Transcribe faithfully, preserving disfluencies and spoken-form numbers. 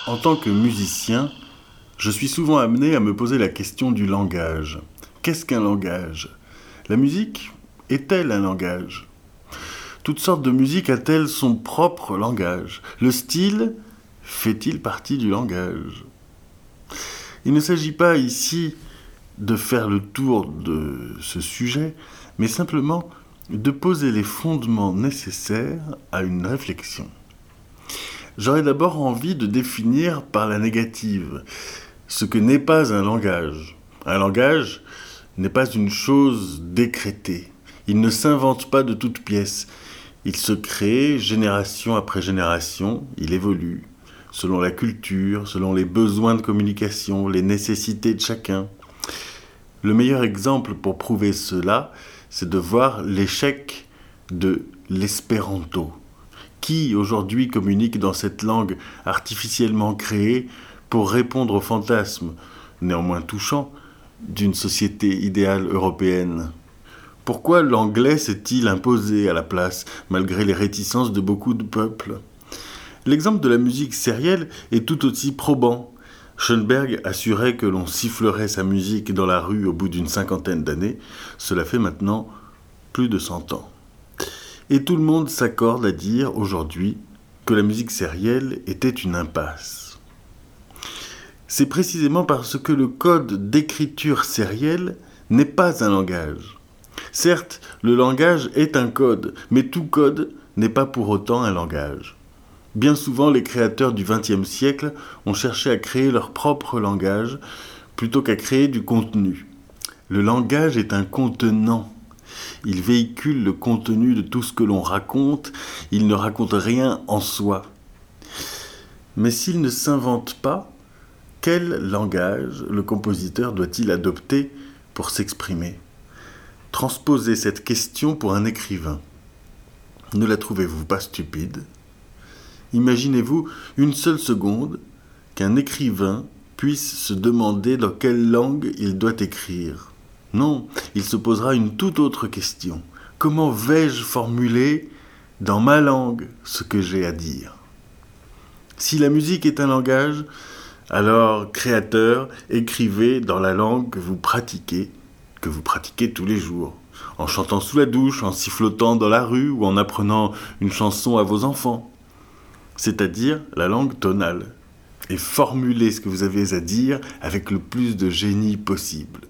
En tant que musicien, je suis souvent amené à me poser la question du langage. Qu'est-ce qu'un langage ? La musique est-elle un langage ? Toutes sortes de musique a-t-elle son propre langage ? Le style fait-il partie du langage ? Il ne s'agit pas ici de faire le tour de ce sujet, mais simplement de poser les fondements nécessaires à une réflexion. J'aurais d'abord envie de définir par la négative ce que n'est pas un langage. Un langage n'est pas une chose décrétée. Il ne s'invente pas de toutes pièces. Il se crée génération après génération, il évolue, selon la culture, selon les besoins de communication, les nécessités de chacun. Le meilleur exemple pour prouver cela, c'est de voir l'échec de l'espéranto. Qui aujourd'hui communique dans cette langue artificiellement créée pour répondre aux fantasmes, néanmoins touchants, d'une société idéale européenne ? Pourquoi l'anglais s'est-il imposé à la place, malgré les réticences de beaucoup de peuples ? L'exemple de la musique sérielle est tout aussi probant. Schoenberg assurait que l'on sifflerait sa musique dans la rue au bout d'une cinquantaine d'années. Cela fait maintenant plus de cent ans. Et tout le monde s'accorde à dire aujourd'hui que la musique sérielle était une impasse. C'est précisément parce que le code d'écriture sérielle n'est pas un langage. Certes, le langage est un code, mais tout code n'est pas pour autant un langage. Bien souvent, les créateurs du vingtième siècle ont cherché à créer leur propre langage plutôt qu'à créer du contenu. Le langage est un contenant. Il véhicule le contenu de tout ce que l'on raconte, il ne raconte rien en soi. Mais s'il ne s'invente pas, quel langage le compositeur doit-il adopter pour s'exprimer ? Transposez cette question pour un écrivain. Ne la trouvez-vous pas stupide ? Imaginez-vous une seule seconde qu'un écrivain puisse se demander dans quelle langue il doit écrire. Non, il se posera une toute autre question. Comment vais-je formuler dans ma langue ce que j'ai à dire ? Si la musique est un langage, alors créateur, écrivez dans la langue que vous pratiquez, que vous pratiquez tous les jours, en chantant sous la douche, en sifflotant dans la rue ou en apprenant une chanson à vos enfants, c'est-à-dire la langue tonale, et formulez ce que vous avez à dire avec le plus de génie possible.